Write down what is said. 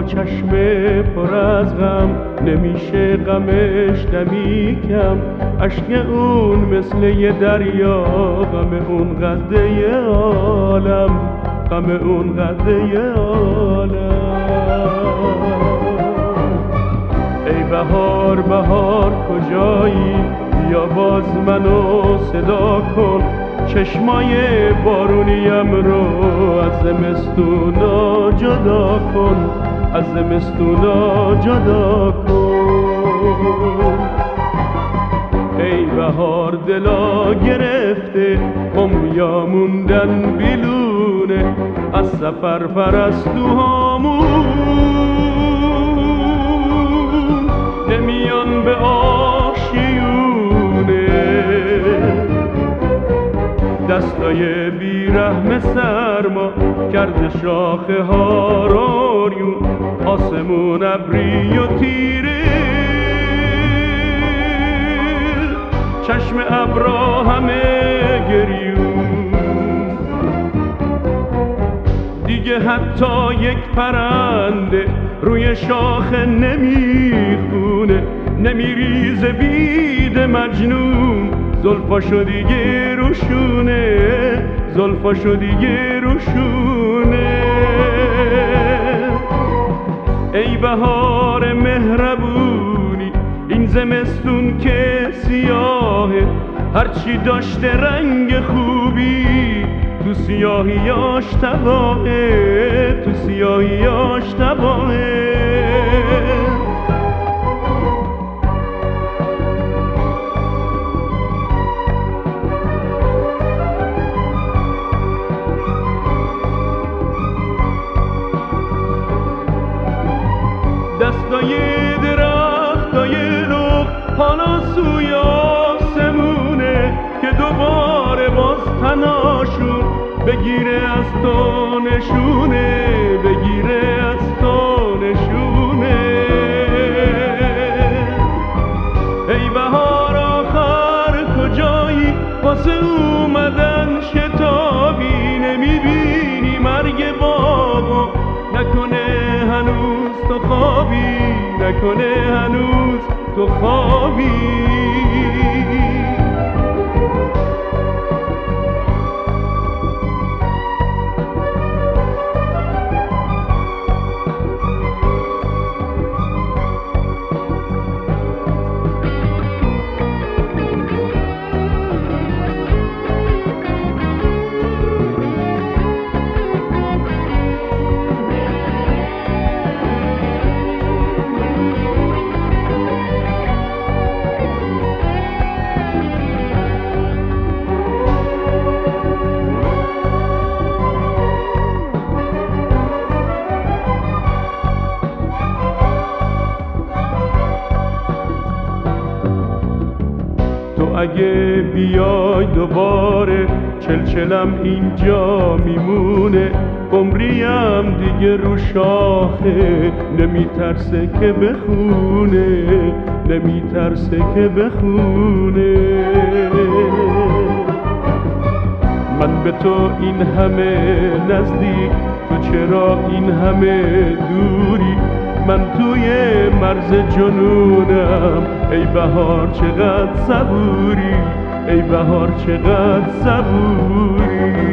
چشم پر از غم، نمیشه غمش دمی کم. اشک اون مثل یه دریا، غم اون قده عالم، غم اون قده عالم. ای بهار بهار کجایی، بیا باز منو صدا کن. چشمای بارونیم رو از زمستونا جدا کن، از زمستونا جدا کن. ای بهار دلا گرفته، امیا موندن بیلونه از سفر پرستوهامون. نمیان به آشیونه، دستای بیرحم سرما کرده شاخه ها روریون. آسمون ابری و تیره، چشم ابرا همه گریون. دیگه حتی یک پرنده روی شاخه نمیخونه، نمیریزه بید مجنون. زلفاشو دیگه روشونه، زلفاشو دیگه روشونه. ای بهار مهربونی، این زمستون که سیاهه، هرچی داشته رنگ خوبی تو سیاهیاش تباهه، تو سیاهیاش تباهه. دستای درختای لخت حالا سوی آسمونه، که دوباره باز تناشون بگیره از تو نشونه، بگیره از تو نشونه. ای بهار آخر کجایی، واسه اومدن شتابی نمیبینی مرگ بابا؟ نکنه هنوز تو خوابی، نکنه هنوز تو خوابی. تو اگه بیای دوباره، چلچلم اینجا میمونه. عمریم دیگه رو شاخه، نمیترسه که بخونه، نمیترسه که بخونه. من به تو این همه نزدیک، تو چرا این همه دوری؟ من توی مرز جنونم، ای بهار چقدر صبوری، ای بهار چقدر صبوری.